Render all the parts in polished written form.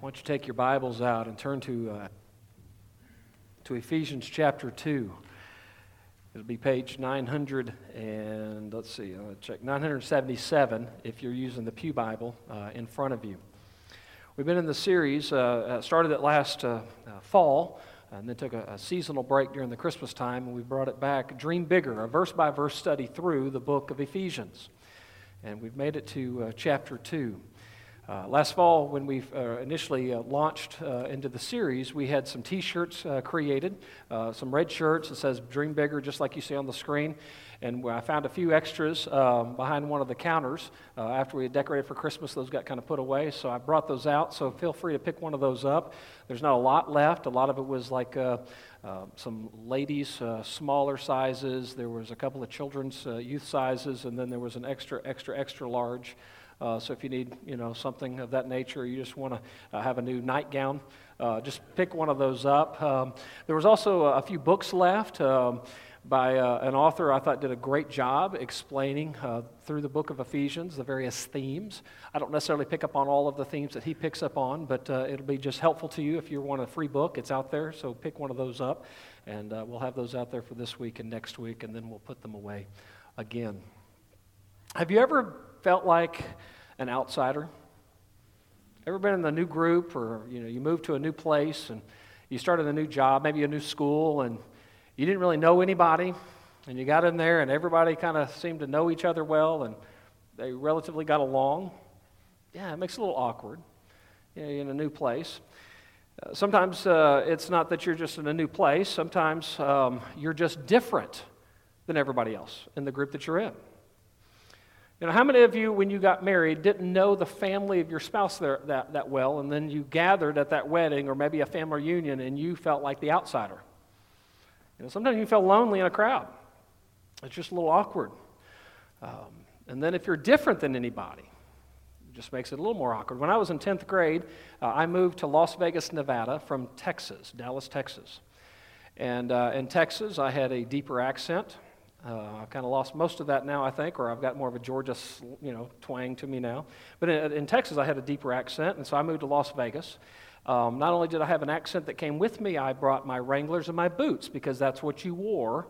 Why don't you take your Bibles out and turn to Ephesians chapter 2. It'll be page 900 and, check, 977 if you're using the Pew Bible in front of you. We've been in the series, started it last fall, and then took a seasonal break during the Christmas time, and we brought it back, Dream Bigger, a verse-by-verse study through the book of Ephesians. And we've made it to chapter 2. Last fall, when we initially launched into the series, we had some T-shirts created, some red shirts that says Dream Bigger, just like you see on the screen. And I found a few extras behind one of the counters. After we had decorated for Christmas, those got kind of put away, so I brought those out. So feel free to pick one of those up. There's not a lot left. A lot of it was like some ladies' smaller sizes. There was a couple of children's youth sizes, and then there was an extra large. So if you need, something of that nature, or you just want to have a new nightgown, just pick one of those up. There was also a few books left by an author I thought did a great job explaining through the book of Ephesians the various themes. I don't necessarily pick up on all of the themes that he picks up on, but it'll be just helpful to you if you want a free book. It's out there, so pick one of those up, and we'll have those out there for this week and next week, and then we'll put them away again. Have you ever felt like an outsider? Ever been in a new group, or you moved to a new place and you started a new job, maybe a new school, and you didn't really know anybody, and you got in there and everybody kind of seemed to know each other well and they relatively got along? Yeah, it makes it a little awkward in a new place. Sometimes it's not that you're just in a new place. Sometimes you're just different than everybody else in the group that you're in. How many of you, when you got married, didn't know the family of your spouse that well, and then you gathered at that wedding or maybe a family reunion and you felt like the outsider? Sometimes you feel lonely in a crowd. It's just a little awkward. And then if you're different than anybody, it just makes it a little more awkward. When I was in 10th grade, I moved to Las Vegas, Nevada from Texas, Dallas, Texas. And in Texas, I had a deeper accent. I've kind of lost most of that now, I think, or I've got more of a Georgia, twang to me now. But in Texas, I had a deeper accent, and so I moved to Las Vegas. Not only did I have an accent that came with me, I brought my Wranglers and my boots, because that's what you wore,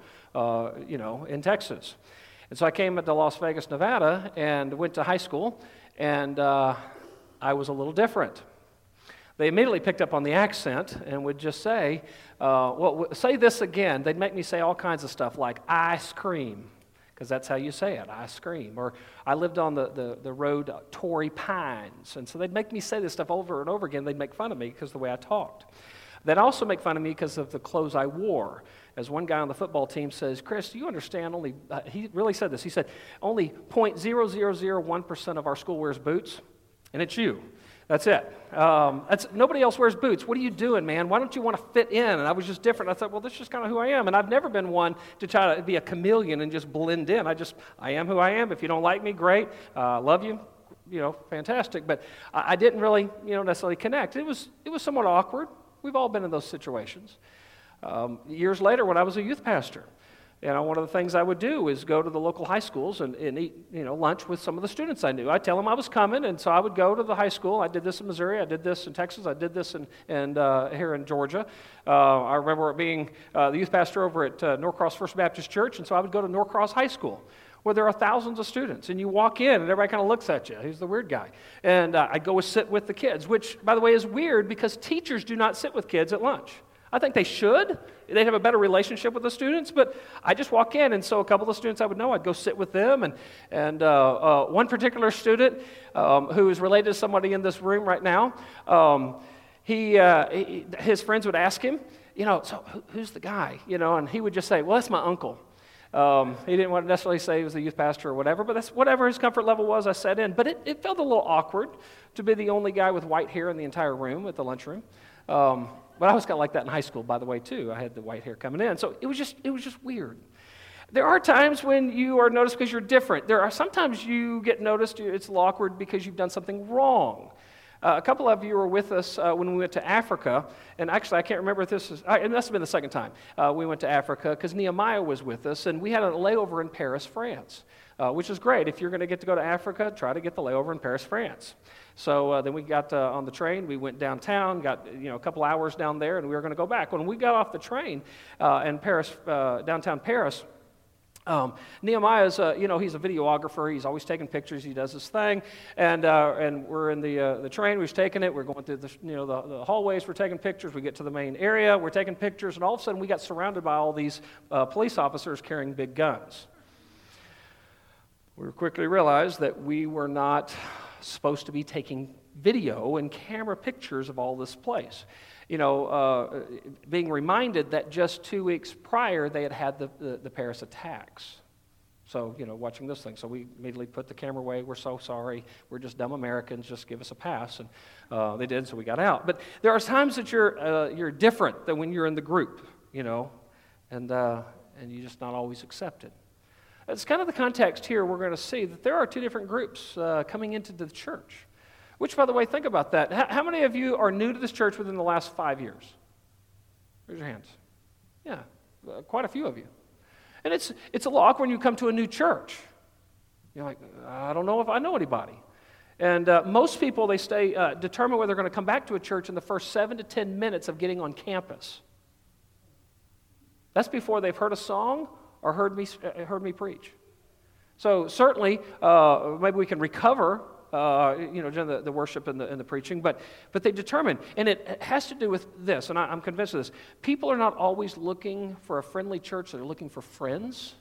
in Texas. And so I came to Las Vegas, Nevada, and went to high school, and I was a little different. They immediately picked up on the accent and would just say, say this again. They'd make me say all kinds of stuff like ice cream, because that's how you say it, ice cream. Or I lived on the road Torrey Pines, and so they'd make me say this stuff over and over again. They'd make fun of me because of the way I talked. They'd also make fun of me because of the clothes I wore. As one guy on the football team says, Chris, do you understand he really said this, he said, only 0.0001% of our school wears boots, and it's you. That's it. Nobody else wears boots. What are you doing, man? Why don't you want to fit in? And I was just different. I thought, well, this is just kind of who I am. And I've never been one to try to be a chameleon and just blend in. I am who I am. If you don't like me, great. Love you, fantastic. But I didn't really, necessarily connect. It was somewhat awkward. We've all been in those situations. Years later, when I was a youth pastor, one of the things I would do is go to the local high schools and eat, lunch with some of the students I knew. I'd tell them I was coming, and so I would go to the high school. I did this in Missouri. I did this in Texas. I did this here in Georgia. I remember being the youth pastor over at Norcross First Baptist Church, and so I would go to Norcross High School, where there are thousands of students, and you walk in, and everybody kind of looks at you. Who's the weird guy? And I'd go sit with the kids, which, by the way, is weird because teachers do not sit with kids at lunch. I think they should. They'd have a better relationship with the students, but I just walk in, and so a couple of the students I would know, I'd go sit with them, and one particular student who is related to somebody in this room right now, his friends would ask him, so who's the guy? And he would just say, well, that's my uncle. He didn't want to necessarily say he was a youth pastor or whatever, but that's whatever his comfort level was, I sat in. But it felt a little awkward to be the only guy with white hair in the entire room at the lunchroom. But I was kind of like that in high school, by the way, too. I had the white hair coming in. So it was just weird. There are times when you are noticed because you're different. There are sometimes you get noticed, it's a little awkward because you've done something wrong. A couple of you were with us when we went to Africa, and actually I can't remember if this is, it must have been the second time we went to Africa, because Nehemiah was with us, and we had a layover in Paris, France, which is great. If you're going to get to go to Africa, try to get the layover in Paris, France. So then we got on the train, we went downtown, got a couple hours down there, and we were going to go back. When we got off the train in Paris, downtown Paris, Nehemiah's, he's a videographer. He's always taking pictures. He does his thing, and we're in the train. We've taken it. We're going through the hallways. We're taking pictures. We get to the main area. We're taking pictures, and all of a sudden we got surrounded by all these police officers carrying big guns. We quickly realized that we were not supposed to be taking video and camera pictures of all this place. Being reminded that just 2 weeks prior they had the Paris attacks. So, watching this thing. So we immediately put the camera away. We're so sorry. We're just dumb Americans. Just give us a pass. And they did, so we got out. But there are times that you're different than when you're in the group, and you're just not always accepted. It's kind of the context here we're going to see that there are two different groups coming into the church. Which, by the way, think about that. How many of you are new to this church within the last 5 years? Raise your hands. Yeah, quite a few of you. And it's a little awkward when you come to a new church. You're like, I don't know if I know anybody. And most people, they stay determined whether they're going to come back to a church in the first 7 to 10 minutes of getting on campus. That's before they've heard a song or heard me preach. So certainly, maybe we can recover during the worship and the preaching, but they determine, and it has to do with this, and I'm convinced of this. People are not always looking for a friendly church, they're looking for friends.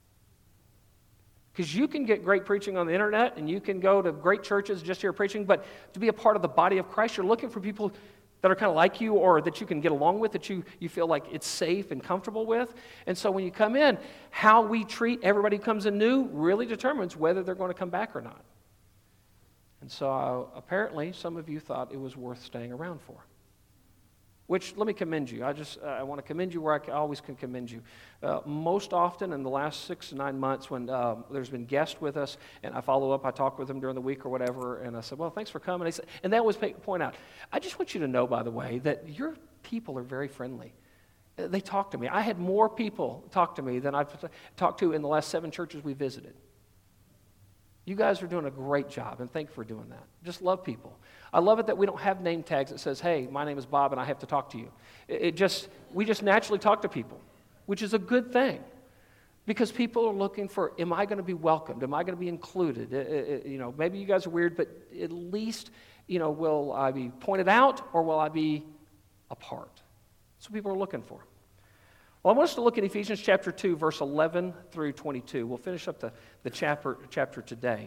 Because you can get great preaching on the internet, and you can go to great churches just to hear preaching, but to be a part of the body of Christ, you're looking for people that are kind of like you, or that you can get along with, that you feel like it's safe and comfortable with. And so when you come in, how we treat everybody who comes in new really determines whether they're going to come back or not. And so apparently some of you thought it was worth staying around for. Which, let me commend you. I want to commend you where I always can commend you. Most often in the last 6 to 9 months when there's been guests with us, and I follow up, I talk with them during the week or whatever, and I said, well, thanks for coming. And they always point out, I just want you to know, by the way, that your people are very friendly. They talk to me. I had more people talk to me than I've talked to in the last 7 churches we visited. You guys are doing a great job, and thank you for doing that. Just love people. I love it that we don't have name tags that says, hey, my name is Bob and I have to talk to you. We just naturally talk to people, which is a good thing. Because people are looking for, am I going to be welcomed? Am I going to be included? Maybe you guys are weird, but at least, will I be pointed out or will I be a part? That's what people are looking for. Well, I want us to look at Ephesians chapter 2, verse 11 through 22. We'll finish up the chapter today.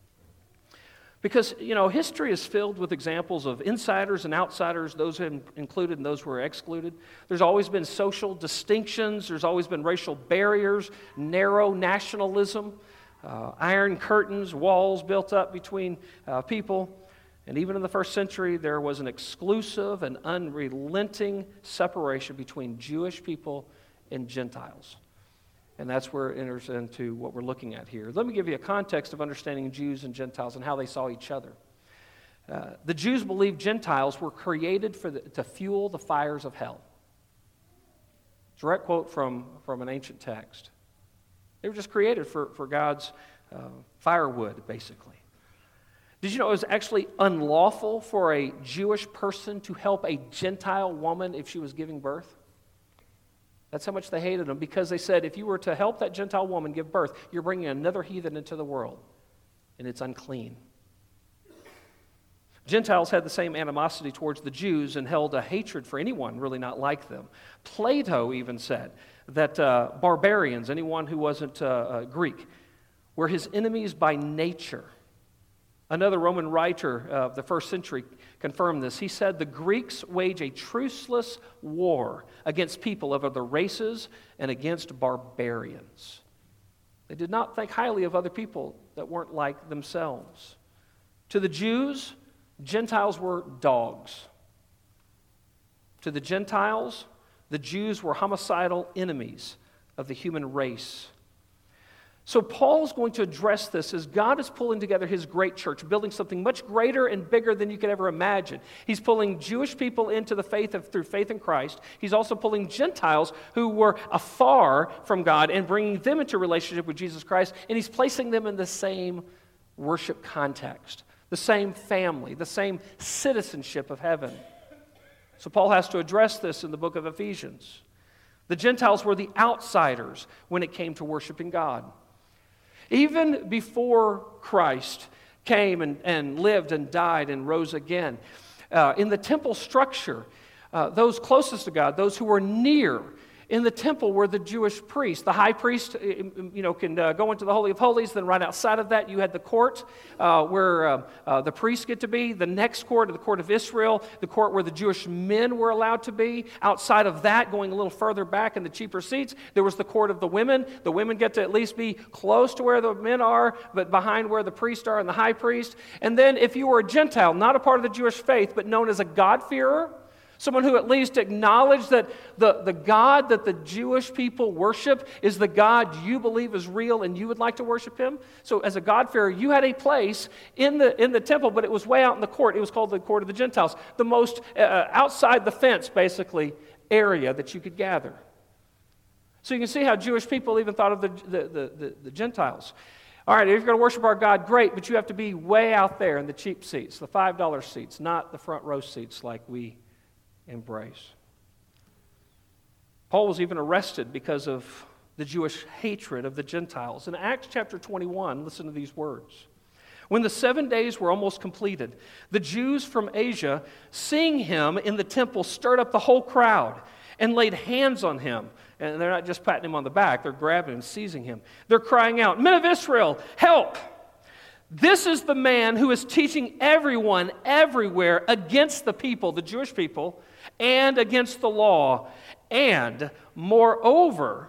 Because, history is filled with examples of insiders and outsiders, those who are included and those who are excluded. There's always been social distinctions. There's always been racial barriers, narrow nationalism, iron curtains, walls built up between people. And even in the first century, there was an exclusive and unrelenting separation between Jewish people and Gentiles. And that's where it enters into what we're looking at here. Let me give you a context of understanding Jews and Gentiles and how they saw each other. The Jews believed Gentiles were created to fuel the fires of hell. Direct quote from an ancient text. They were just created for God's firewood, basically. Did you know it was actually unlawful for a Jewish person to help a Gentile woman if she was giving birth? That's how much they hated them, because they said if you were to help that Gentile woman give birth, you're bringing another heathen into the world, and it's unclean. Gentiles had the same animosity towards the Jews and held a hatred for anyone really not like them. Plato even said that barbarians, anyone who wasn't Greek, were his enemies by nature. Another Roman writer of the first century confirmed this. He said, the Greeks wage a truceless war against people of other races and against barbarians. They did not think highly of other people that weren't like themselves. To the Jews, Gentiles were dogs. To the Gentiles, the Jews were homicidal enemies of the human race. So Paul's going to address this as God is pulling together his great church, building something much greater and bigger than you could ever imagine. He's pulling Jewish people into the faith through faith in Christ. He's also pulling Gentiles who were afar from God and bringing them into relationship with Jesus Christ, and he's placing them in the same worship context, the same family, the same citizenship of heaven. So Paul has to address this in the book of Ephesians. The Gentiles were the outsiders when it came to worshiping God. Even before Christ came and lived and died and rose again, in the temple structure, those closest to God, those who were near in the temple were the Jewish priests. The high priest, can go into the Holy of Holies. Then right outside of that, you had the court where the priests get to be. The next court, the court of Israel, the court where the Jewish men were allowed to be. Outside of that, going a little further back in the cheaper seats, there was the court of the women. The women get to at least be close to where the men are, but behind where the priests are and the high priest. And then if you were a Gentile, not a part of the Jewish faith, but known as a God-fearer, someone who at least acknowledged that the God that the Jewish people worship is the God you believe is real and you would like to worship him. So as a God-fearer, you had a place in the temple, but it was way out in the court. It was called the court of the Gentiles, the most outside the fence, basically, area that you could gather. So you can see how Jewish people even thought of the Gentiles. All right, if you're going to worship our God, great, but you have to be way out there in the cheap seats, the $5 seats, not the front row seats like we embrace. Paul was even arrested because of the Jewish hatred of the Gentiles. In Acts chapter 21, listen to these words. When the 7 days were almost completed, the Jews from Asia, seeing him in the temple, stirred up the whole crowd and laid hands on him. And they're not just patting him on the back, they're grabbing and seizing him. They're crying out, "Men of Israel, help! This is the man who is teaching everyone everywhere against the people," the Jewish people, "and against the law. And moreover,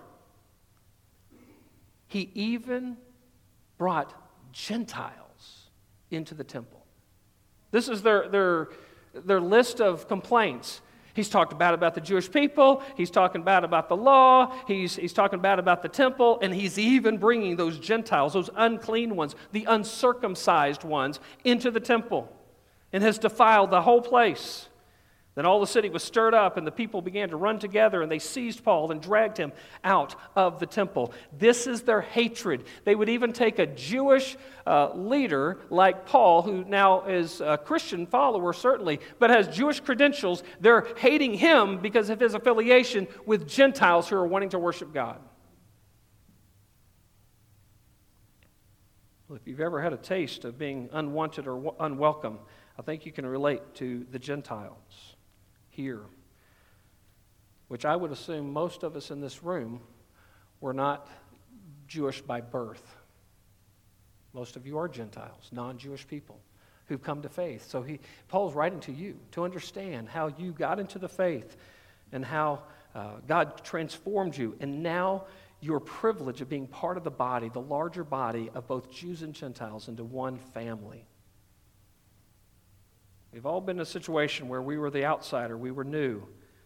he even brought Gentiles into the temple." This is their list of complaints. He's talked bad about the Jewish people. He's talking bad about the law. He's talking bad about the temple. And he's even bringing those Gentiles, those unclean ones, the uncircumcised ones, into the temple and has defiled the whole place. Then all the city was stirred up, and the people began to run together, and they seized Paul and dragged him out of the temple. This is their hatred. They would even take a Jewish leader like Paul, who now is a Christian follower, certainly, but has Jewish credentials. They're hating him because of his affiliation with Gentiles who are wanting to worship God. Well, if you've ever had a taste of being unwanted or unwelcome, I think you can relate to the Gentiles here, which I would assume most of us in this room were not Jewish by birth. Most of you are Gentiles, non-Jewish people who've come to faith. So Paul's writing to you to understand how you got into the faith and how God transformed you, and now your privilege of being part of the body, the larger body of both Jews and Gentiles, into one family. We've all been in a situation where we were the outsider, we were new.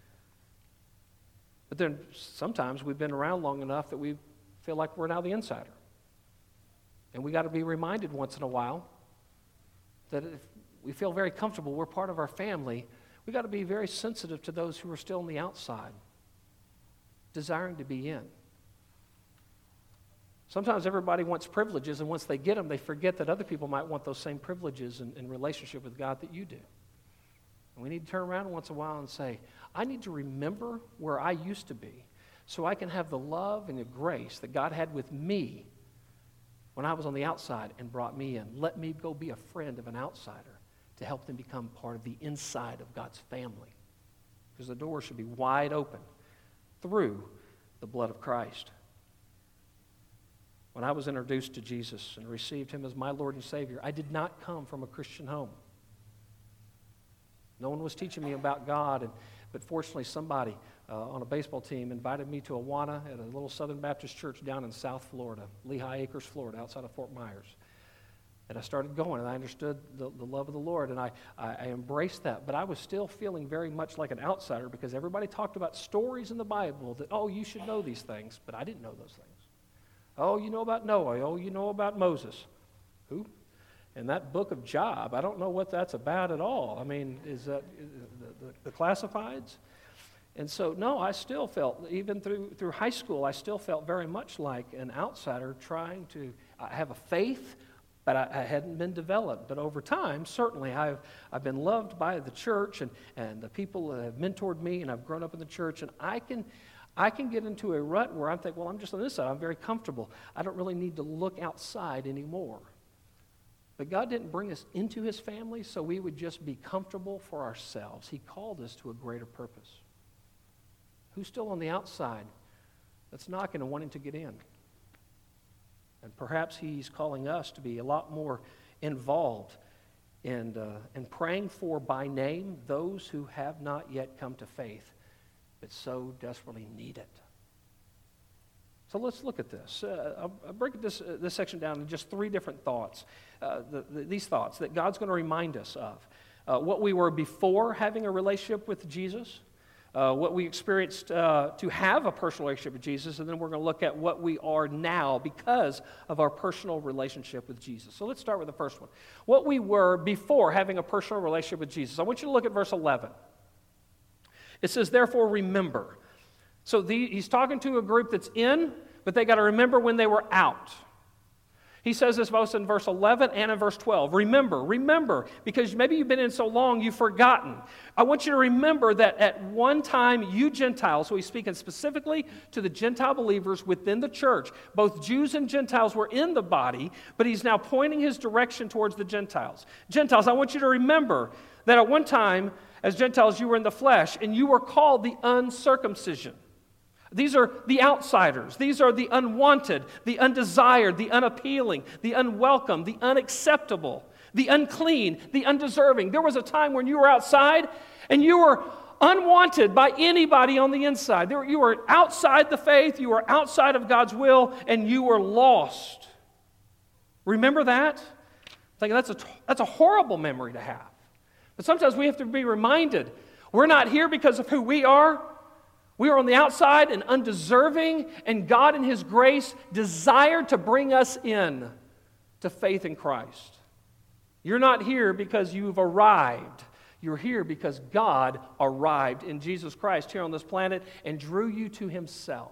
But then sometimes we've been around long enough that we feel like we're now the insider. And we got to be reminded once in a while that if we feel very comfortable, we're part of our family, we got to be very sensitive to those who are still on the outside, desiring to be in. Sometimes everybody wants privileges, and once they get them, they forget that other people might want those same privileges in relationship with God that you do. And we need to turn around once in a while and say, I need to remember where I used to be so I can have the love and the grace that God had with me when I was on the outside and brought me in. Let me go be a friend of an outsider to help them become part of the inside of God's family. Because the door should be wide open through the blood of Christ. When I was introduced to Jesus and received him as my Lord and Savior, I did not come from a Christian home. No one was teaching me about God, but fortunately somebody on a baseball team invited me to Awana at a little Southern Baptist church down in South Florida, Lehigh Acres, Florida, outside of Fort Myers. And I started going, and I understood the love of the Lord, and I embraced that. But I was still feeling very much like an outsider because everybody talked about stories in the Bible that, oh, you should know these things, but I didn't know those things. Oh, you know about Noah. Oh, you know about Moses. Who? And that book of Job, I don't know what that's about at all. I mean, is that the classifieds? And so, no, I still felt, even through high school, I still felt very much like an outsider trying to have a faith, but I hadn't been developed. But over time, certainly, I've been loved by the church and the people that have mentored me, and I've grown up in the church, and I can get into a rut where I think, well, I'm just on this side. I'm very comfortable. I don't really need to look outside anymore. But God didn't bring us into His family so we would just be comfortable for ourselves. He called us to a greater purpose. Who's still on the outside that's knocking and wanting to get in? And perhaps He's calling us to be a lot more involved in praying for by name those who have not yet come to faith, but so desperately need it. So let's look at this. I'll break this section down into just three different thoughts. These thoughts that God's going to remind us of. What we were before having a relationship with Jesus, what we experienced to have a personal relationship with Jesus, and then we're going to look at what we are now because of our personal relationship with Jesus. So let's start with the first one. What we were before having a personal relationship with Jesus. I want you to look at verse 11. It says, therefore remember. So he's talking to a group that's in, but they got to remember when they were out. He says this both in verse 11 and in verse 12. Remember, because maybe you've been in so long you've forgotten. I want you to remember that at one time you Gentiles, so he's speaking specifically to the Gentile believers within the church. Both Jews and Gentiles were in the body, but he's now pointing his direction towards the Gentiles. Gentiles, I want you to remember that at one time, as Gentiles, you were in the flesh, and you were called the uncircumcision. These are the outsiders. These are the unwanted, the undesired, the unappealing, the unwelcome, the unacceptable, the unclean, the undeserving. There was a time when you were outside and you were unwanted by anybody on the inside. You were outside the faith, you were outside of God's will, and you were lost. Remember that? Like that's a horrible memory to have. But sometimes we have to be reminded, we're not here because of who we are. We are on the outside and undeserving, and God in His grace desired to bring us in to faith in Christ. You're not here because you've arrived. You're here because God arrived in Jesus Christ here on this planet and drew you to Himself.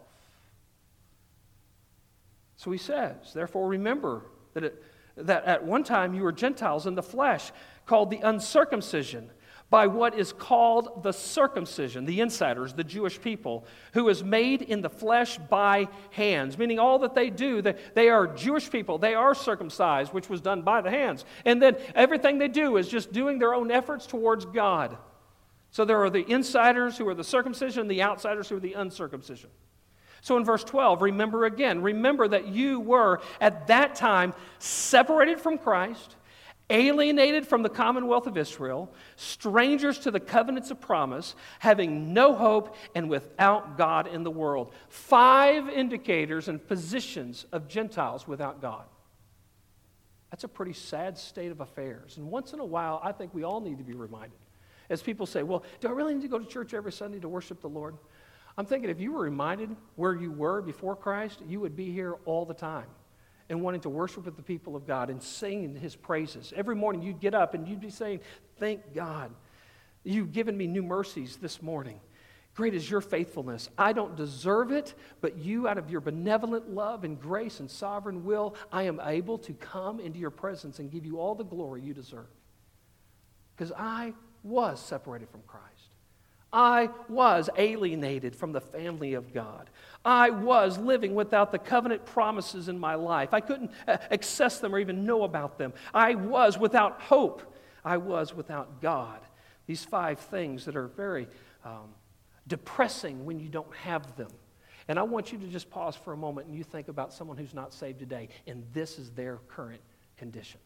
So he says, therefore remember that at one time you were Gentiles in the flesh, called the uncircumcision, by what is called the circumcision, the insiders, the Jewish people, who is made in the flesh by hands, meaning all that they do, they are Jewish people, they are circumcised, which was done by the hands. And then everything they do is just doing their own efforts towards God. So there are the insiders who are the circumcision and the outsiders who are the uncircumcision. So in verse 12, remember that you were at that time separated from Christ, alienated from the commonwealth of Israel, strangers to the covenants of promise, having no hope and without God in the world. 5 indicators and positions of Gentiles without God. That's a pretty sad state of affairs. And once in a while, I think we all need to be reminded. As people say, well, do I really need to go to church every Sunday to worship the Lord? I'm thinking if you were reminded where you were before Christ, you would be here all the time and wanting to worship with the people of God and singing His praises. Every morning you'd get up and you'd be saying, thank God, you've given me new mercies this morning. Great is your faithfulness. I don't deserve it, but you, out of your benevolent love and grace and sovereign will, I am able to come into your presence and give you all the glory you deserve. Because I was separated from Christ. I was alienated from the family of God. I was living without the covenant promises in my life. I couldn't access them or even know about them. I was without hope. I was without God. These 5 things that are very depressing when you don't have them. And I want you to just pause for a moment and you think about someone who's not saved today, and this is their current condition.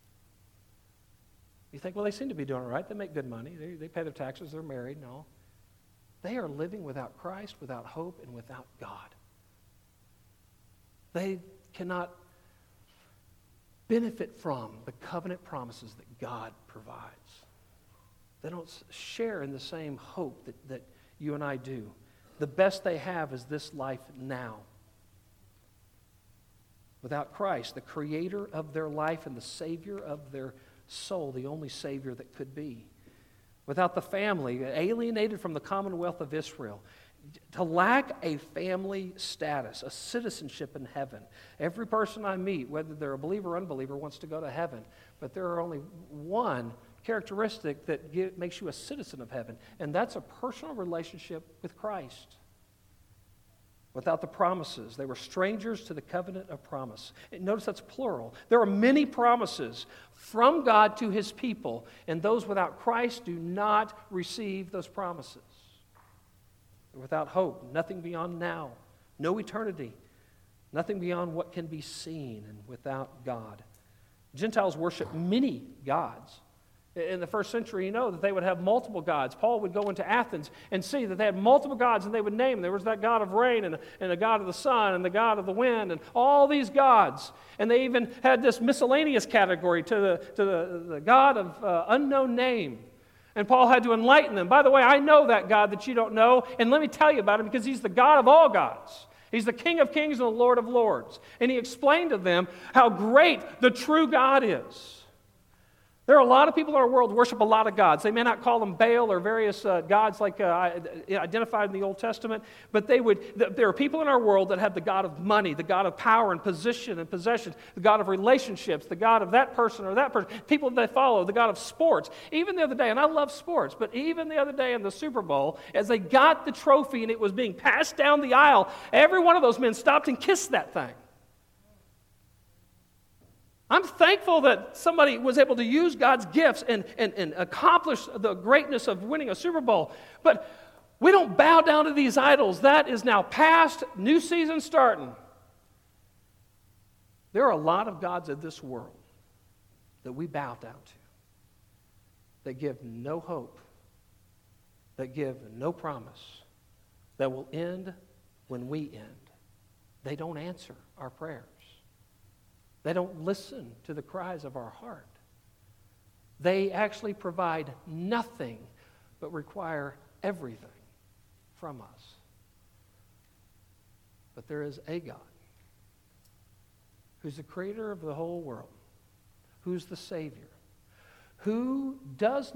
You think, well, they seem to be doing all right. They make good money. They pay their taxes. They're married. No. They are living without Christ, without hope, and without God. They cannot benefit from the covenant promises that God provides. They don't share in the same hope that you and I do. The best they have is this life now. Without Christ, the creator of their life and the Savior of their soul, the only Savior that could be. Without the family, alienated from the commonwealth of Israel. To lack a family status, a citizenship in heaven. Every person I meet, whether they're a believer or unbeliever, wants to go to heaven. But there are only one characteristic that makes you a citizen of heaven, and that's a personal relationship with Christ. Without the promises, they were strangers to the covenant of promise. And notice that's plural. There are many promises from God to His people, and those without Christ do not receive those promises. Without hope, nothing beyond now, no eternity, nothing beyond what can be seen, and without God. Gentiles worship many gods. In the first century, you know that they would have multiple gods. Paul would go into Athens and see that they had multiple gods, and they would name them. There was that god of rain, and the god of the sun, and the god of the wind, and all these gods. And they even had this miscellaneous category to the god of unknown name. And Paul had to enlighten them. By the way, I know that God that you don't know, and let me tell you about him because he's the God of all gods. He's the King of kings and the Lord of lords. And he explained to them how great the true God is. There are a lot of people in our world who worship a lot of gods. They may not call them Baal or various gods like identified in the Old Testament, but there are people in our world that have the God of money, the God of power and position and possessions, the God of relationships, the God of that person or that person, people that they follow, the God of sports. Even the other day, and I love sports, but even the other day in the Super Bowl, as they got the trophy and it was being passed down the aisle, every one of those men stopped and kissed that thing. I'm thankful that somebody was able to use God's gifts and accomplish the greatness of winning a Super Bowl. But we don't bow down to these idols. That is now past, new season starting. There are a lot of gods of this world that we bow down to, that give no hope, that give no promise, that will end when we end. They don't answer our prayers. They don't listen to the cries of our heart. They actually provide nothing but require everything from us. But there is a God who's the creator of the whole world, who's the Savior, who is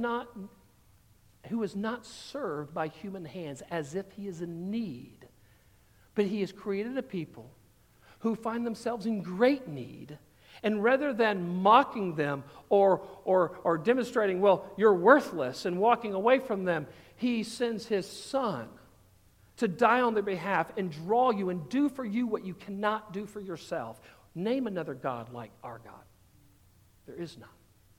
not served by human hands as if he is in need, but he has created a people who find themselves in great need, and rather than mocking them or demonstrating, well, you're worthless, and walking away from them, he sends his Son to die on their behalf and draw you and do for you what you cannot do for yourself. Name another God like our God. There is none.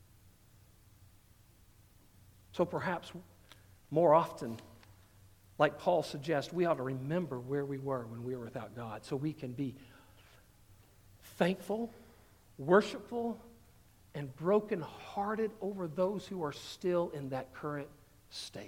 So perhaps more often, like Paul suggests, we ought to remember where we were when we were without God so we can be thankful, worshipful, and brokenhearted over those who are still in that current state.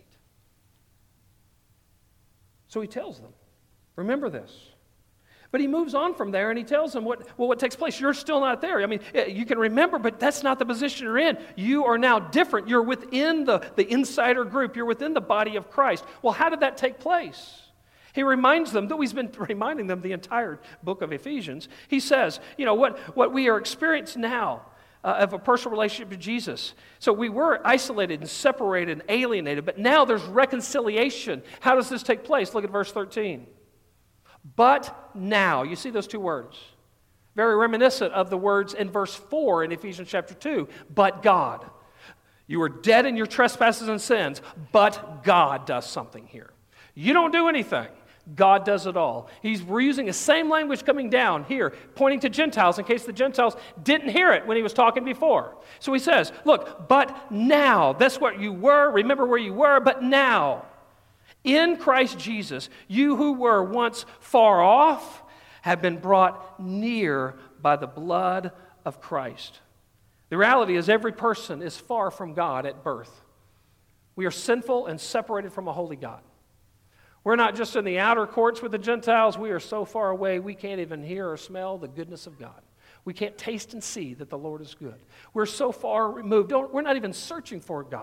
So he tells them, remember this. But he moves on from there and he tells them what takes place. You're still not there. I mean, you can remember, but that's not the position you're in. You are now different. You're within the insider group. You're within the body of Christ. Well, how did that take place? He reminds them, though he's been reminding them the entire book of Ephesians, he says, what we are experiencing now of a personal relationship with Jesus. So we were isolated and separated and alienated, but now there's reconciliation. How does this take place? Look at verse 13. But now, you see those two words? Very reminiscent of the words in verse 4 in Ephesians chapter 2. But God. You were dead in your trespasses and sins, but God does something here. You don't do anything. God does it all. We're using the same language coming down here, pointing to Gentiles in case the Gentiles didn't hear it when he was talking before. So he says, look, but now, that's what you were, remember where you were, but now, in Christ Jesus, you who were once far off have been brought near by the blood of Christ. The reality is every person is far from God at birth. We are sinful and separated from a holy God. We're not just in the outer courts with the Gentiles. We are so far away we can't even hear or smell the goodness of God. We can't taste and see that the Lord is good. We're so far removed. We're not even searching for God.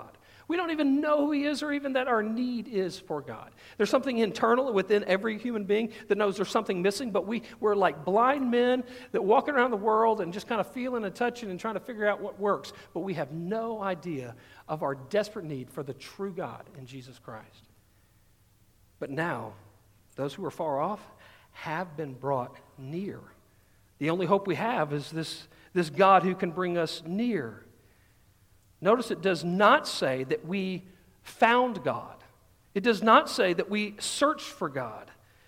We don't even know who He is or even that our need is for God. There's something internal within every human being that knows there's something missing, but we're like blind men that walking around the world and just kind of feeling and touching and trying to figure out what works, but we have no idea of our desperate need for the true God in Jesus Christ. But now, those who are far off have been brought near. The only hope we have is this God who can bring us near. Notice it does not say that we found God. It does not say that we searched for God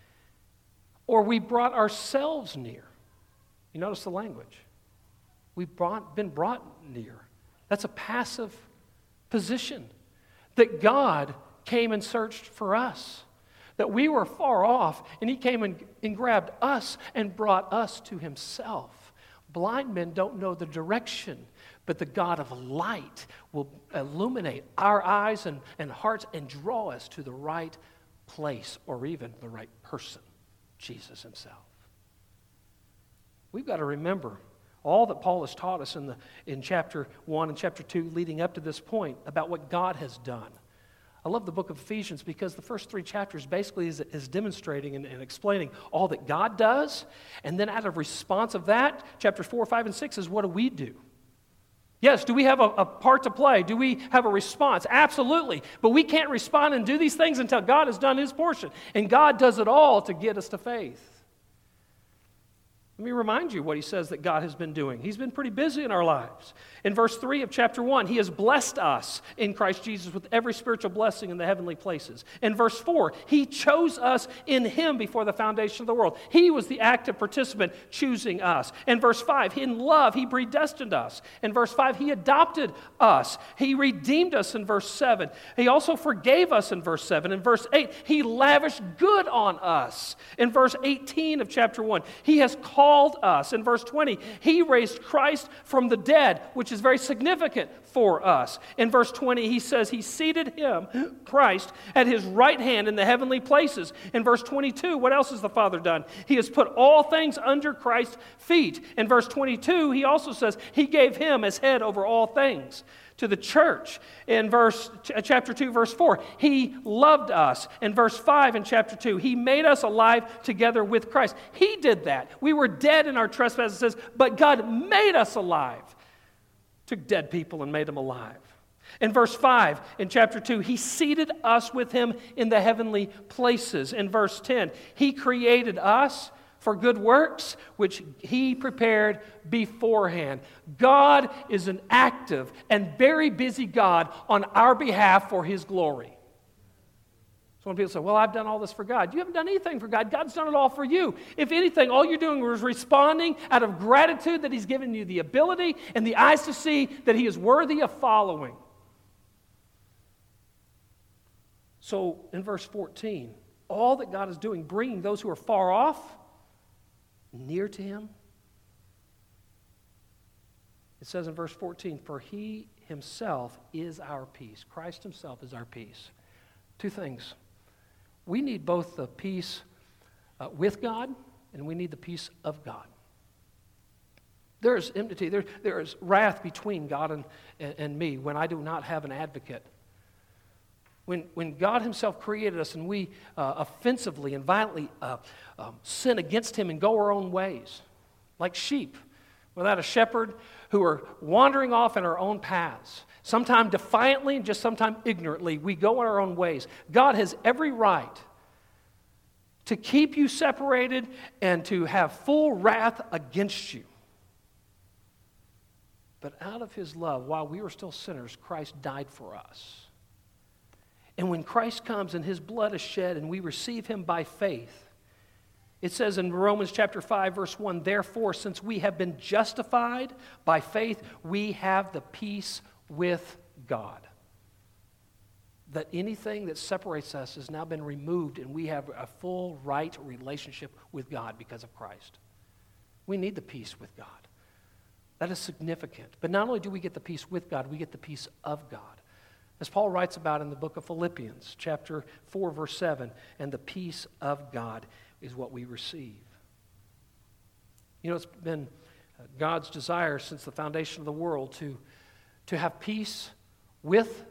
or we brought ourselves near. You notice the language. We've been brought near. That's a passive position. That God came and searched for us. That we were far off and He came and grabbed us and brought us to Himself. Blind men don't know the direction, but the God of light will illuminate our eyes and hearts and draw us to the right place or even the right person, Jesus Himself. We've got to remember all that Paul has taught us in chapter 1 and chapter 2 leading up to this point about what God has done. I love the book of Ephesians because the first 3 chapters basically is demonstrating and explaining all that God does. And then out of response of that, chapters 4, 5, and 6 is what do we do? Yes, do we have a part to play? Do we have a response? Absolutely. But we can't respond and do these things until God has done His portion. And God does it all to get us to faith. Let me remind you what He says that God has been doing. He's been pretty busy in our lives. In verse 3 of chapter 1, He has blessed us in Christ Jesus with every spiritual blessing in the heavenly places. In verse 4, He chose us in Him before the foundation of the world. He was the active participant choosing us. In verse 5, in love, He predestined us. In verse 5, He adopted us. He redeemed us in verse 7. He also forgave us in verse 7. In verse 8, He lavished good on us. In verse 18 of chapter 1, He has called us. In verse 20, He raised Christ from the dead, which is very significant for us. In verse 20, He says He seated Him, Christ, at His right hand in the heavenly places. In verse 22, what else has the Father done? He has put all things under Christ's feet. In verse 22, He also says He gave Him as head over all things to the church. In chapter 2, verse 4, He loved us. In verse 5 in chapter 2, He made us alive together with Christ. He did that. We were dead in our trespasses, it says, but God made us alive. Took dead people and made them alive. In verse 5 in chapter 2, He seated us with Him in the heavenly places. In verse 10, He created us for good works, which He prepared beforehand. God is an active and very busy God on our behalf for His glory. So when people say, well, I've done all this for God. You haven't done anything for God. God's done it all for you. If anything, all you're doing is responding out of gratitude that He's given you the ability and the eyes to see that He is worthy of following. So in verse 14, all that God is doing, bringing those who are far off near to Him. It says in verse 14, for He Himself is our peace. Christ Himself is our peace. 2 things. We need both the peace with God and we need the peace of God. There is enmity, there is wrath between God and me when I do not have an advocate. When God Himself created us and we offensively and violently sin against Him and go our own ways, like sheep without a shepherd who are wandering off in our own paths, sometimes defiantly and just sometimes ignorantly, we go our own ways. God has every right to keep you separated and to have full wrath against you. But out of His love, while we were still sinners, Christ died for us. And when Christ comes and His blood is shed and we receive Him by faith, it says in Romans chapter 5, verse 1, therefore, since we have been justified by faith, we have the peace with God. That anything that separates us has now been removed and we have a full right relationship with God because of Christ. We need the peace with God. That is significant. But not only do we get the peace with God, we get the peace of God. As Paul writes about in the book of Philippians, chapter 4, verse 7, and the peace of God is what we receive. You know, it's been God's desire since the foundation of the world to have peace with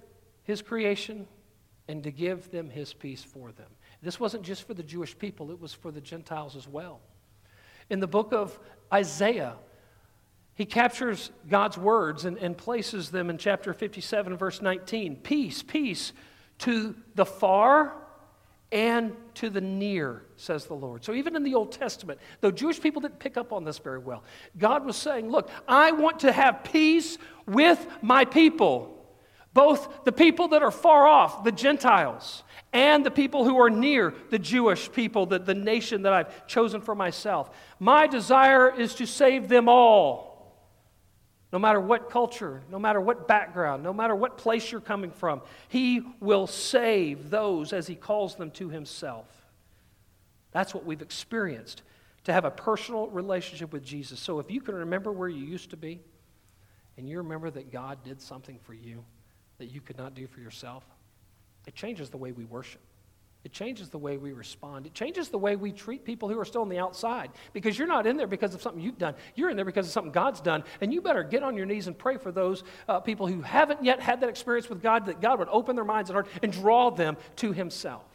His creation and to give them His peace for them. This wasn't just for the Jewish people, it was for the Gentiles as well. In the book of Isaiah, he captures God's words and places them in chapter 57, verse 19. Peace, peace to the far and to the near, says the Lord. So even in the Old Testament, though Jewish people didn't pick up on this very well, God was saying, look, I want to have peace with my people. Both the people that are far off, the Gentiles, and the people who are near, the Jewish people, the nation that I've chosen for myself. My desire is to save them all. No matter what culture, no matter what background, no matter what place you're coming from, He will save those as He calls them to Himself. That's what we've experienced, to have a personal relationship with Jesus. So if you can remember where you used to be, and you remember that God did something for you that you could not do for yourself, it changes the way we worship. It changes the way we respond. It changes the way we treat people who are still on the outside, because you're not in there because of something you've done. You're in there because of something God's done, and you better get on your knees and pray for those people who haven't yet had that experience with God, that God would open their minds and heart and draw them to Himself.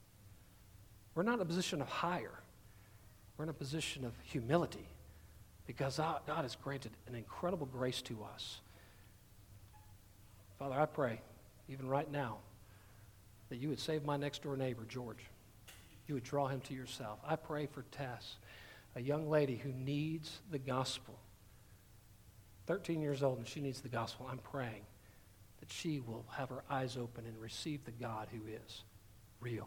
We're not in a position of higher. We're in a position of humility, because God has granted an incredible grace to us. Father, I pray, even right now, that you would save my next-door neighbor, George. You would draw him to yourself. I pray for Tess, a young lady who needs the gospel. 13 years old and she needs the gospel. I'm praying that she will have her eyes open and receive the God who is real.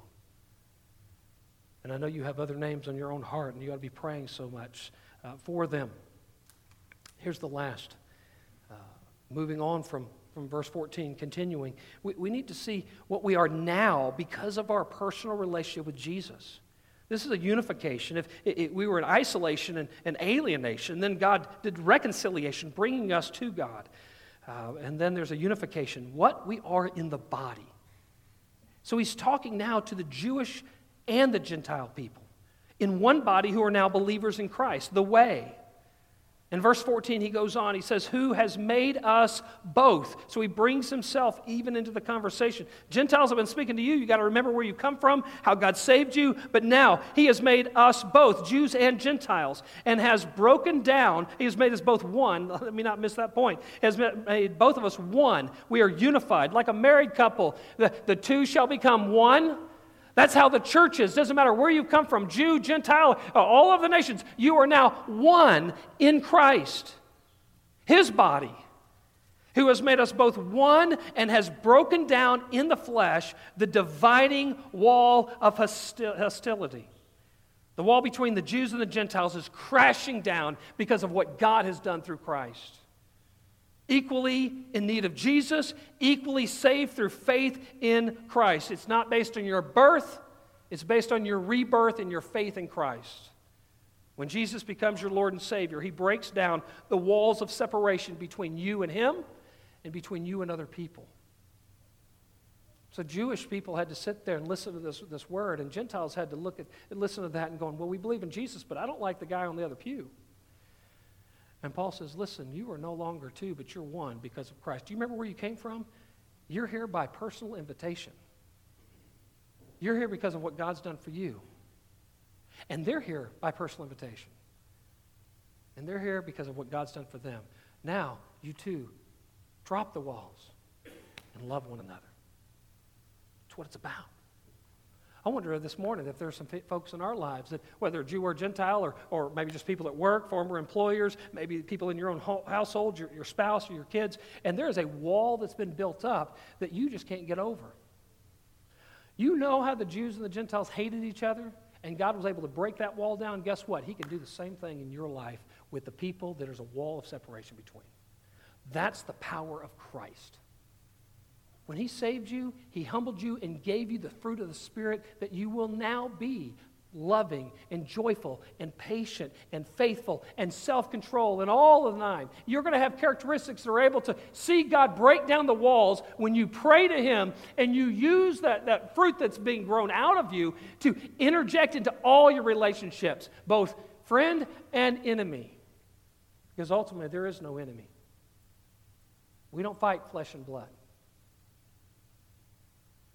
And I know you have other names on your own heart, and you ought to be praying so much for them. Here's the last. Moving on from verse 14, continuing, we need to see what we are now because of our personal relationship with Jesus. This is a unification. If we were in isolation and alienation, then God did reconciliation, bringing us to God. And then there's a unification, what we are in the body. So he's talking now to the Jewish and the Gentile people in one body who are now believers in Christ, the way. In verse 14, he goes on, he says, who has made us both. So he brings himself even into the conversation. Gentiles have been speaking to you. You got to remember where you come from, how God saved you. But now he has made us both, Jews and Gentiles, and has broken down. He has made us both one. Let me not miss that point. He has made both of us one. We are unified. Like a married couple, the two shall become one. That's how the church is. Doesn't matter where you come from, Jew, Gentile, all of the nations, you are now one in Christ, His body, who has made us both one and has broken down in the flesh the dividing wall of hostility. The wall between the Jews and the Gentiles is crashing down because of what God has done through Christ. Equally in need of Jesus, equally saved through faith in Christ. It's not based on your birth, it's based on your rebirth and your faith in Christ. When Jesus becomes your Lord and Savior, He breaks down the walls of separation between you and Him and between you and other people. So Jewish people had to sit there and listen to this word, and Gentiles had to look at and listen to that and going, well, we believe in Jesus, but I don't like the guy on the other pew. And Paul says, listen, you are no longer two, but you're one because of Christ. Do you remember where you came from? You're here by personal invitation. You're here because of what God's done for you. And they're here by personal invitation. And they're here because of what God's done for them. Now, you two, drop the walls and love one another. That's what it's about. I wonder this morning if there's some folks in our lives that, whether Jew or Gentile, or maybe just people at work, former employers, maybe people in your own household, your spouse or your kids, and there's a wall that's been built up that you just can't get over. You know how the Jews and the Gentiles hated each other, and God was able to break that wall down. Guess what? He can do the same thing in your life with the people that there's a wall of separation between. That's the power of Christ. When He saved you, He humbled you and gave you the fruit of the Spirit that you will now be loving and joyful and patient and faithful and self-control and all of the nine. You're going to have characteristics that are able to see God break down the walls when you pray to Him and you use that fruit that's being grown out of you to interject into all your relationships, both friend and enemy. Because ultimately there is no enemy. We don't fight flesh and blood.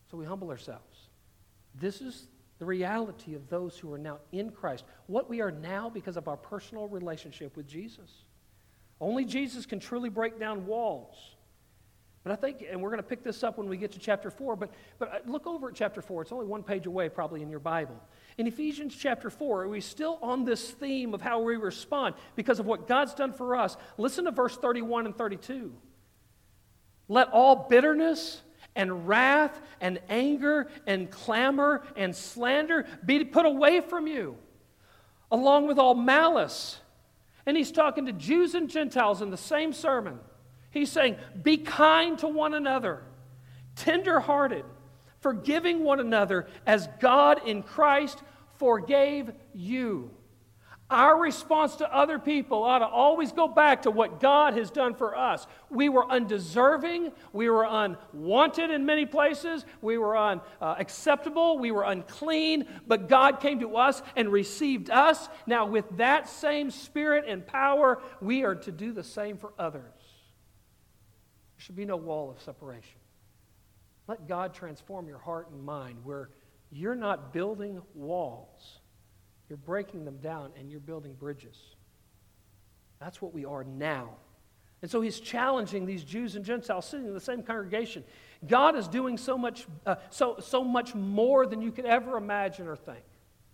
So we humble ourselves. This is the reality of those who are now in Christ. What we are now because of our personal relationship with Jesus. Only Jesus can truly break down walls. But I think, and we're going to pick this up when we get to chapter 4, but look over at chapter 4. It's only one page away probably in your Bible. In Ephesians chapter 4, we're still on this theme of how we respond because of what God's done for us. Listen to verse 31 and 32. Let all bitterness and wrath and anger and clamor and slander be put away from you, along with all malice. And he's talking to Jews and Gentiles in the same sermon. He's saying, be kind to one another, tender-hearted, forgiving one another as God in Christ forgave you. Our response to other people ought to always go back to what God has done for us. We were undeserving. We were unwanted in many places. We were unacceptable. We were unclean. But God came to us and received us. Now, with that same spirit and power, we are to do the same for others. There should be no wall of separation. Let God transform your heart and mind where you're not building walls. You're breaking them down and you're building bridges. That's what we are now. And so he's challenging these Jews and Gentiles sitting in the same congregation. God is doing so much more than you could ever imagine or think.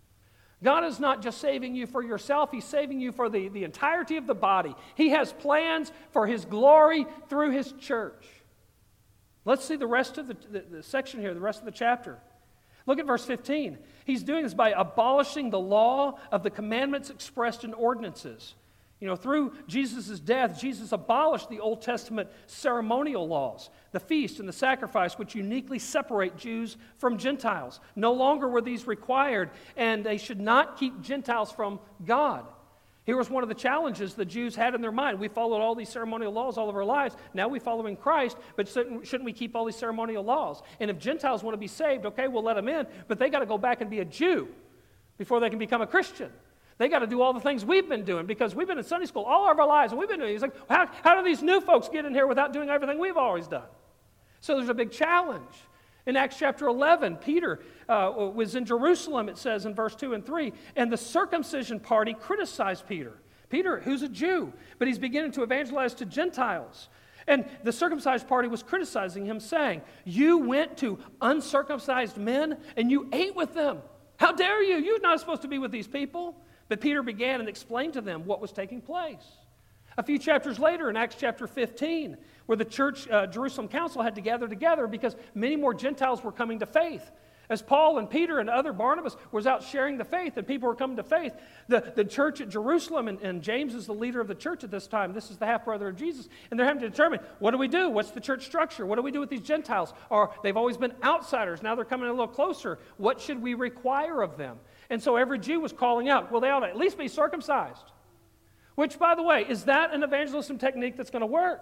God is not just saving you for yourself, He's saving you for the entirety of the body. He has plans for His glory through His church. Let's see the rest of the section here, the rest of the chapter. Look at verse 15. He's doing this by abolishing the law of the commandments expressed in ordinances. You know, through Jesus' death, Jesus abolished the Old Testament ceremonial laws, the feast and the sacrifice, which uniquely separate Jews from Gentiles. No longer were these required, and they should not keep Gentiles from God. Here was one of the challenges the Jews had in their mind. We followed all these ceremonial laws all of our lives. Now we follow in Christ, but shouldn't we keep all these ceremonial laws? And if Gentiles want to be saved, okay, we'll let them in, but they got to go back and be a Jew before they can become a Christian. They got to do all the things we've been doing because we've been in Sunday school all of our lives, and we've been doing it. He's like, how do these new folks get in here without doing everything we've always done? So there's a big challenge. In Acts chapter 11, Peter was in Jerusalem, it says in verse 2 and 3, and the circumcision party criticized Peter. Peter, who's a Jew, but he's beginning to evangelize to Gentiles. And the circumcised party was criticizing him, saying, you went to uncircumcised men and you ate with them. How dare you? You're not supposed to be with these people. But Peter began and explained to them what was taking place. A few chapters later, in Acts chapter 15, where the church, Jerusalem council had to gather together because many more Gentiles were coming to faith. As Paul and Peter and other Barnabas was out sharing the faith and people were coming to faith, the church at Jerusalem, and James is the leader of the church at this time. This is the half-brother of Jesus. And they're having to determine, what do we do? What's the church structure? What do we do with these Gentiles? Or they've always been outsiders. Now they're coming a little closer. What should we require of them? And so every Jew was calling out, well, they ought to at least be circumcised. Which, by the way, is that an evangelism technique that's going to work?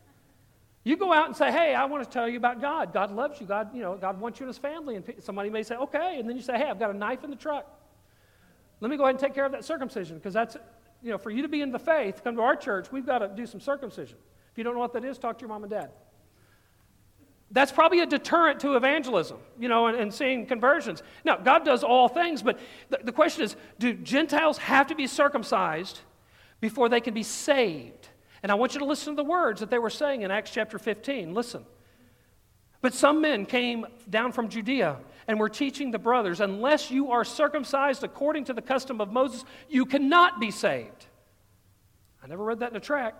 You go out and say, hey, I want to tell you about God. God loves you. God wants you in His family. And somebody may say, okay. And then you say, hey, I've got a knife in the truck. Let me go ahead and take care of that circumcision because that's, for you to be in the faith, come to our church, we've got to do some circumcision. If you don't know what that is, talk to your mom and dad. That's probably a deterrent to evangelism, and seeing conversions. Now, God does all things, but the question is, do Gentiles have to be circumcised before they can be saved? And I want you to listen to the words that they were saying in Acts chapter 15. Listen. But some men came down from Judea and were teaching the brothers, unless you are circumcised according to the custom of Moses, you cannot be saved. I never read that in a tract.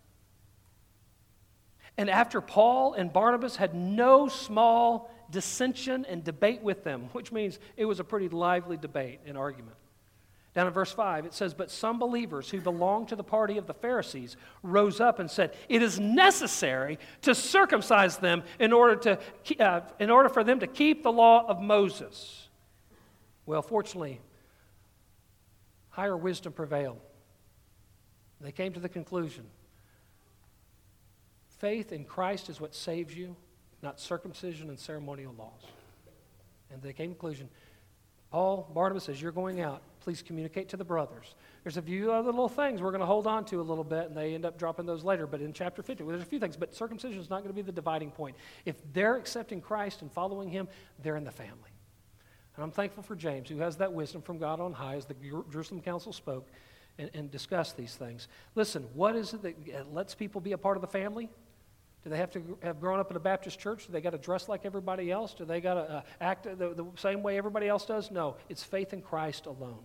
And after Paul and Barnabas had no small dissension and debate with them, which means it was a pretty lively debate and argument. Down in verse 5, it says, but some believers who belonged to the party of the Pharisees rose up and said, it is necessary to circumcise them in order for them to keep the law of Moses. Well, fortunately, higher wisdom prevailed. They came to the conclusion, faith in Christ is what saves you, not circumcision and ceremonial laws. And they came to the conclusion, Paul, Barnabas, as you're going out, please communicate to the brothers. There's a few other little things we're going to hold on to a little bit, and they end up dropping those later. But in chapter 50, there's a few things, but circumcision is not going to be the dividing point. If they're accepting Christ and following him, they're in the family. And I'm thankful for James, who has that wisdom from God on high, as the Jerusalem Council spoke and discussed these things. Listen, what is it that lets people be a part of the family? Do they have to have grown up in a Baptist church? Do they got to dress like everybody else? Do they got to act the same way everybody else does? No, it's faith in Christ alone.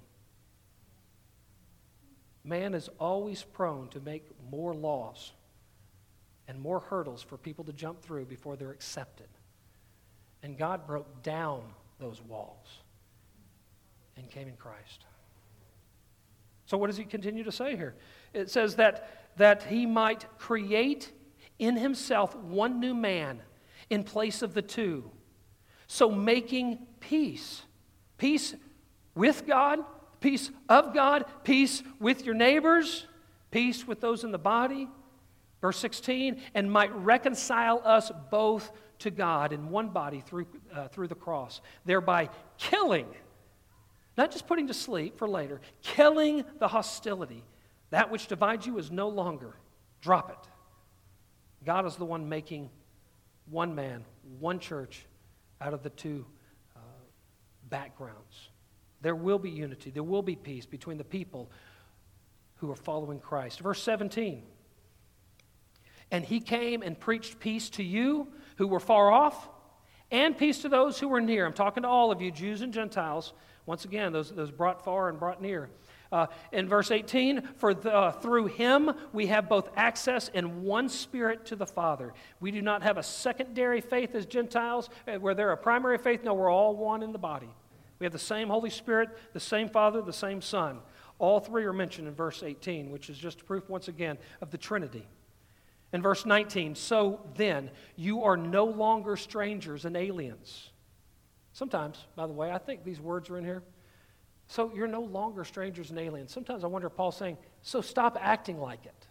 Man is always prone to make more laws and more hurdles for people to jump through before they're accepted. And God broke down those walls and came in Christ. So what does he continue to say here? It says that he might create in himself one new man in place of the two. So making peace. Peace with God, peace of God, peace with your neighbors, peace with those in the body. Verse 16, and might reconcile us both to God in one body through the cross, thereby killing, not just putting to sleep for later, killing the hostility. That which divides you is no longer. Drop it. God is the one making one man, one church out of the two backgrounds. There will be unity. There will be peace between the people who are following Christ. Verse 17. And he came and preached peace to you who were far off, and peace to those who were near. I'm talking to all of you, Jews and Gentiles. Once again, those brought far and brought near. In verse 18, through him we have both access in one Spirit to the Father. We do not have a secondary faith as Gentiles, where they're a primary faith. No, we're all one in the body. We have the same Holy Spirit, the same Father, the same Son. All three are mentioned in verse 18, which is just proof once again of the Trinity. In verse 19, so then you are no longer strangers and aliens. Sometimes, by the way, I think these words are in here. So you're no longer strangers and aliens. Sometimes I wonder if Paul's saying, so stop acting like it.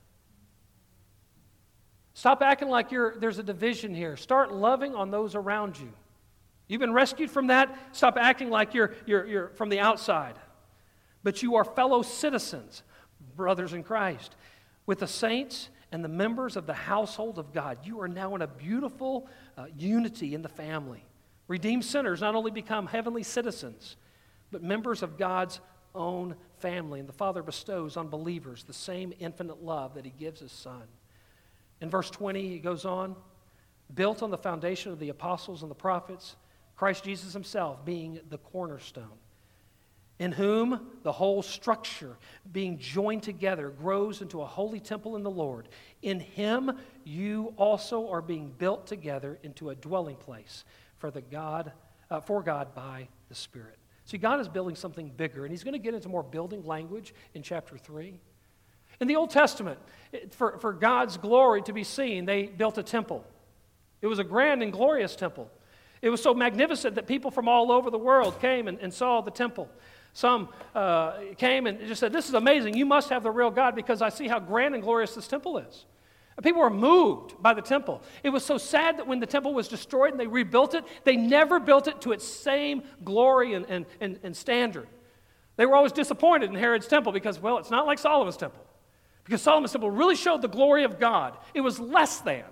Stop acting like there's a division here. Start loving on those around you. You've been rescued from that. Stop acting like you're from the outside. But you are fellow citizens, brothers in Christ, with the saints and the members of the household of God. You are now in a beautiful unity in the family. Redeemed sinners not only become heavenly citizens, but members of God's own family. And the Father bestows on believers the same infinite love that he gives his Son. In verse 20, he goes on, built on the foundation of the apostles and the prophets, Christ Jesus himself being the cornerstone, in whom the whole structure, being joined together, grows into a holy temple in the Lord. In him you also are being built together into a dwelling place for God by the Spirit. See, God is building something bigger, and he's going to get into more building language in chapter 3. In the Old Testament, for God's glory to be seen, they built a temple. It was a grand and glorious temple. It was so magnificent that people from all over the world came and saw the temple. Some came and just said, this is amazing. You must have the real God because I see how grand and glorious this temple is. And people were moved by the temple. It was so sad that when the temple was destroyed and they rebuilt it, they never built it to its same glory and standard. They were always disappointed in Herod's temple because, well, it's not like Solomon's temple. Because Solomon's temple really showed the glory of God. It was less than.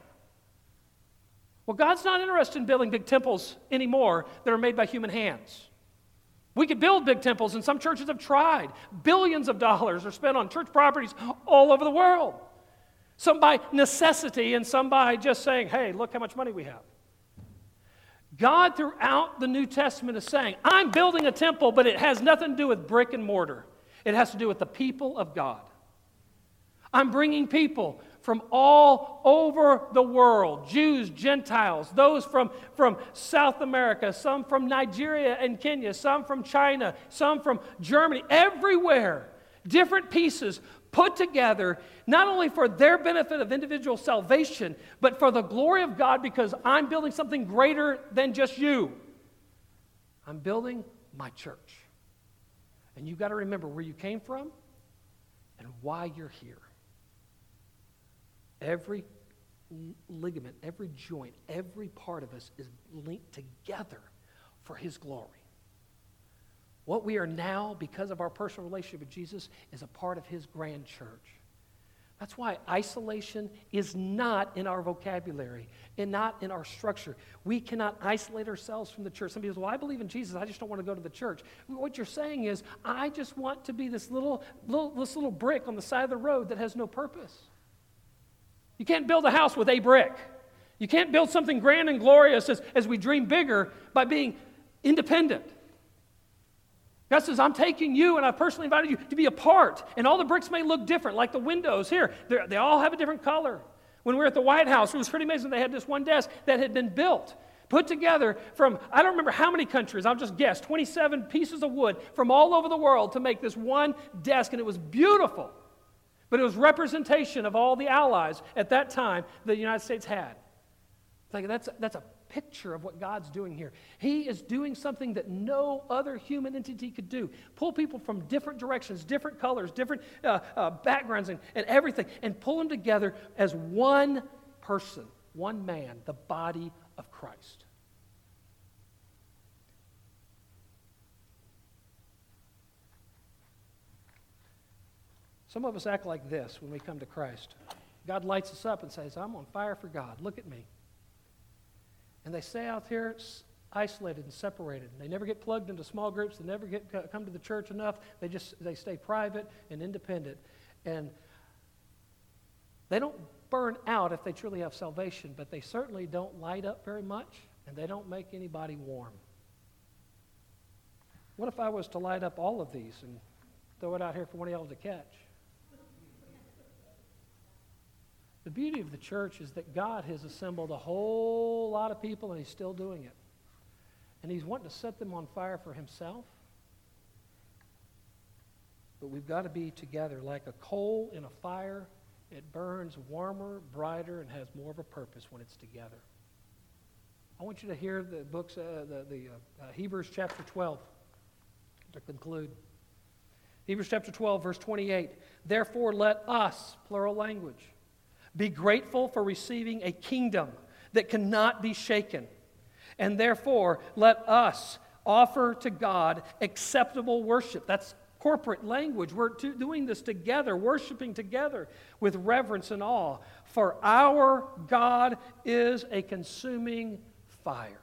Well, God's not interested in building big temples anymore that are made by human hands. We could build big temples, and some churches have tried. Billions of dollars are spent on church properties all over the world. Some by necessity and some by just saying, hey, look how much money we have. God throughout the New Testament is saying, I'm building a temple, but it has nothing to do with brick and mortar. It has to do with the people of God. I'm bringing people from all over the world, Jews, Gentiles, those from South America, some from Nigeria and Kenya, some from China, some from Germany, everywhere. Different pieces put together, not only for their benefit of individual salvation, but for the glory of God, because I'm building something greater than just you. I'm building my church. And you've got to remember where you came from and why you're here. Every ligament, every joint, every part of us is linked together for his glory. What we are now, because of our personal relationship with Jesus, is a part of his grand church. That's why isolation is not in our vocabulary and not in our structure. We cannot isolate ourselves from the church. Some people say, well, I believe in Jesus, I just don't want to go to the church. What you're saying is, I just want to be this little brick on the side of the road that has no purpose. You can't build a house with a brick. You can't build something grand and glorious as we dream bigger by being independent. God says, I'm taking you, and I personally invited you to be a part. And all the bricks may look different, like the windows here. They all have a different color. When we were at the White House, it was pretty amazing. They had this one desk that had been built, put together from, I don't remember how many countries, I'll just guess, 27 pieces of wood from all over the world to make this one desk. And it was beautiful. But it was representation of all the allies at that time the United States had. Like that's a picture of what God's doing here. He is doing something that no other human entity could do. Pull people from different directions, different colors, different backgrounds and everything, and pull them together as one person, one man, the body of Christ. Some of us act like this when we come to Christ. God lights us up and says, I'm on fire for God. Look at me. And they stay out here isolated and separated. They never get plugged into small groups. They never come to the church enough. They stay private and independent. And they don't burn out if they truly have salvation, but they certainly don't light up very much, and they don't make anybody warm. What if I was to light up all of these and throw it out here for one of y'all to catch? The beauty of the church is that God has assembled a whole lot of people, and he's still doing it. And he's wanting to set them on fire for himself. But we've got to be together. Like a coal in a fire, it burns warmer, brighter, and has more of a purpose when it's together. I want you to hear the books, Hebrews chapter 12, to conclude. Hebrews chapter 12, verse 28. Therefore let us, plural language, be grateful for receiving a kingdom that cannot be shaken. And therefore, let us offer to God acceptable worship. That's corporate language. We're doing this together, worshiping together with reverence and awe. For our God is a consuming fire.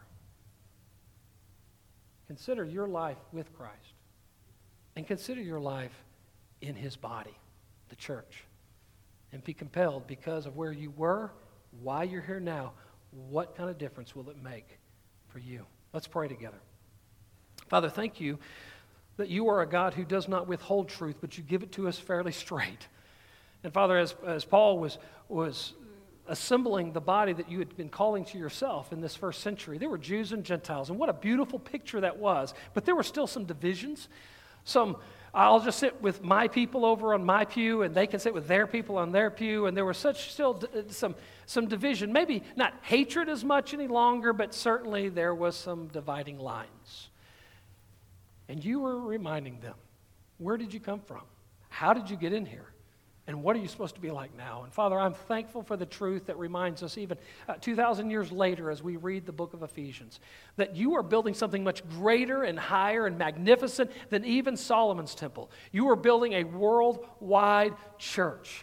Consider your life with Christ. And consider your life in his body, the church. And be compelled, because of where you were, why you're here now, what kind of difference will it make for you? Let's pray together. Father, thank you that you are a God who does not withhold truth, but you give it to us fairly straight. And Father, as Paul was assembling the body that you had been calling to yourself in this first century, there were Jews and Gentiles, and what a beautiful picture that was. But there were still some divisions. I'll just sit with my people over on my pew, and they can sit with their people on their pew, and there was still some division. Maybe not hatred as much any longer, but certainly there was some dividing lines. And you were reminding them, where did you come from? How did you get in here? And what are you supposed to be like now? And Father, I'm thankful for the truth that reminds us even 2,000 years later as we read the book of Ephesians, that you are building something much greater and higher and magnificent than even Solomon's temple. You are building a worldwide church.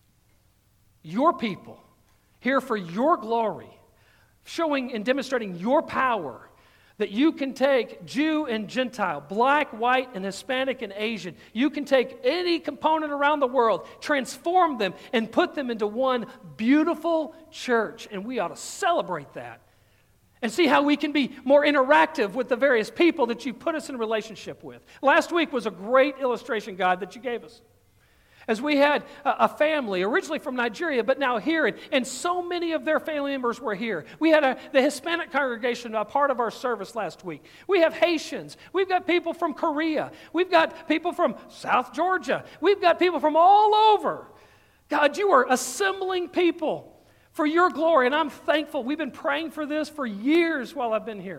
Your people, here for your glory, showing and demonstrating your power, that you can take Jew and Gentile, black, white, and Hispanic and Asian. You can take any component around the world, transform them, and put them into one beautiful church. And we ought to celebrate that and see how we can be more interactive with the various people that you put us in relationship with. Last week was a great illustration, God, that you gave us. As we had a family, originally from Nigeria, but now here, and so many of their family members were here. We had the Hispanic congregation, a part of our service last week. We have Haitians. We've got people from Korea. We've got people from South Georgia. We've got people from all over. God, you are assembling people for your glory, and I'm thankful. We've been praying for this for years while I've been here.